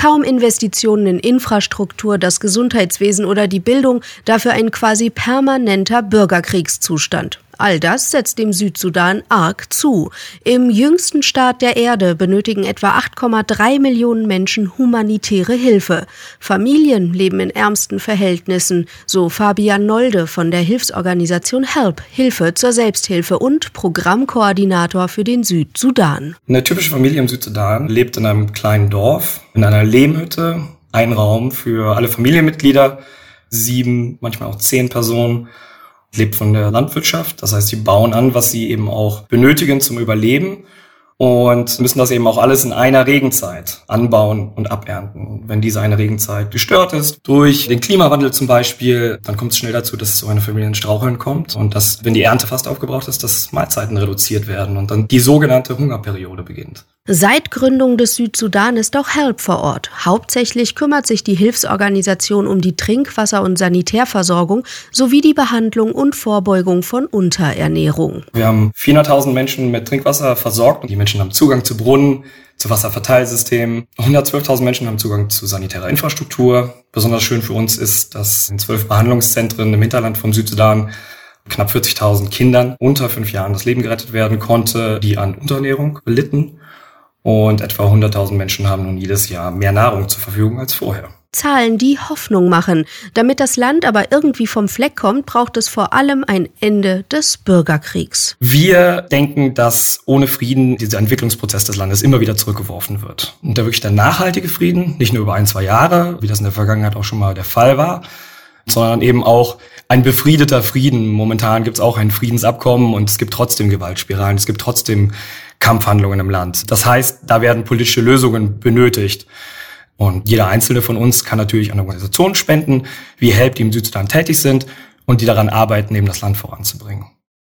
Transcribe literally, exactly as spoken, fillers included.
Kaum Investitionen in Infrastruktur, das Gesundheitswesen oder die Bildung, dafür ein quasi permanenter Bürgerkriegszustand. All das setzt dem Südsudan arg zu. Im jüngsten Staat der Erde benötigen etwa acht Komma drei Millionen Menschen humanitäre Hilfe. Familien leben in ärmsten Verhältnissen, so Fabian Nolde von der Hilfsorganisation HELP, Hilfe zur Selbsthilfe und Programmkoordinator für den Südsudan. Eine typische Familie im Südsudan lebt in einem kleinen Dorf, in einer Lehmhütte, ein Raum für alle Familienmitglieder, sieben, manchmal auch zehn Personen. Lebt von der Landwirtschaft, das heißt, sie bauen an, was sie eben auch benötigen zum Überleben und müssen das eben auch alles in einer Regenzeit anbauen und abernten. Wenn diese eine Regenzeit gestört ist, durch den Klimawandel zum Beispiel, dann kommt es schnell dazu, dass so eine Familie in Straucheln kommt und dass, wenn die Ernte fast aufgebraucht ist, dass Mahlzeiten reduziert werden und dann die sogenannte Hungerperiode beginnt. Seit Gründung des Südsudan ist auch HELP vor Ort. Hauptsächlich kümmert sich die Hilfsorganisation um die Trinkwasser- und Sanitärversorgung sowie die Behandlung und Vorbeugung von Unterernährung. Wir haben vierhunderttausend Menschen mit Trinkwasser versorgt. Die Menschen haben Zugang zu Brunnen, zu Wasserverteilsystemen. hundertzwölftausend Menschen haben Zugang zu sanitärer Infrastruktur. Besonders schön für uns ist, dass in zwölf Behandlungszentren im Hinterland vom Südsudan knapp vierzigtausend Kindern unter fünf Jahren das Leben gerettet werden konnte, die an Unterernährung litten. Und etwa hunderttausend Menschen haben nun jedes Jahr mehr Nahrung zur Verfügung als vorher. Zahlen, die Hoffnung machen. Damit das Land aber irgendwie vom Fleck kommt, braucht es vor allem ein Ende des Bürgerkriegs. Wir denken, dass ohne Frieden dieser Entwicklungsprozess des Landes immer wieder zurückgeworfen wird. Und der wirklich der nachhaltige Frieden, nicht nur über ein, zwei Jahre, wie das in der Vergangenheit auch schon mal der Fall war, sondern eben auch ein befriedeter Frieden. Momentan gibt es auch ein Friedensabkommen und es gibt trotzdem Gewaltspiralen, es gibt trotzdem Kampfhandlungen im Land. Das heißt, da werden politische Lösungen benötigt. Und jeder Einzelne von uns kann natürlich an Organisationen spenden, wie HELP, die im Südsudan tätig sind und die daran arbeiten, eben das Land voranzubringen.